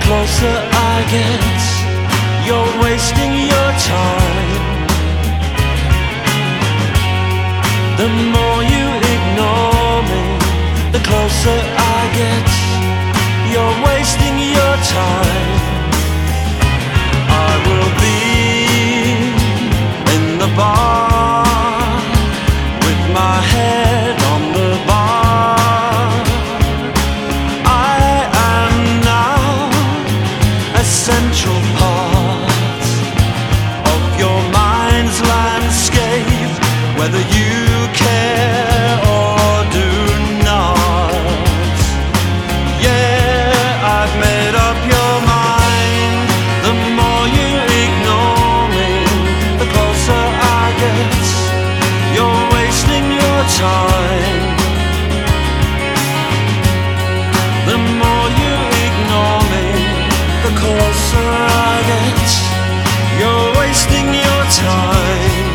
closer I get, you're wasting your time. The more you ignore me, the closer I get, you're wasting your time. I will be in the bar with my head on the bar. I am now a central part of your mind's landscape, whether you care or do not. Yeah, I've made up your mind. The more you ignore me, the closer I get, you're wasting your time. The more you ignore me, the closer I get, you're wasting your time.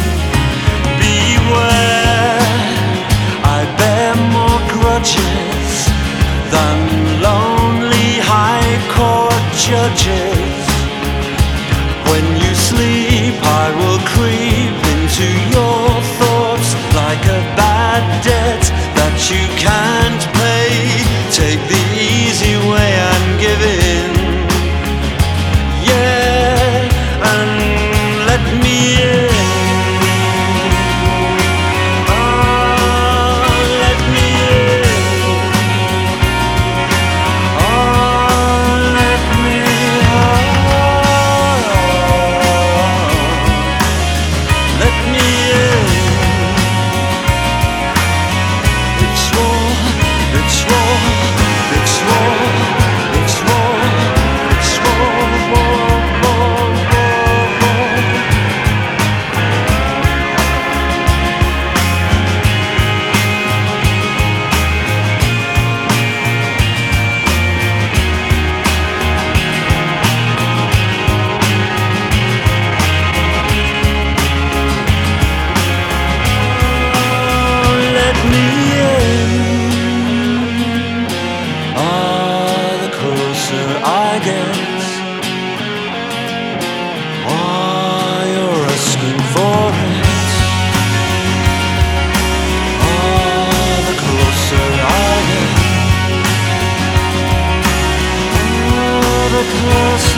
Beware, I bear more grudges than lonely high court judges. When you sleep, I will creep into your thoughts like a bad debt that you can't pay. Take the easy way and give in. Yeah, and let me in. Oh, let me in. Oh, let me out. Let me in. It's war, it's war, it's war, it's war, it's war, war, war, war, war. Let me in. Ah, the closer I get, why you're asking for it. Ah, the closer I get, ah, the closer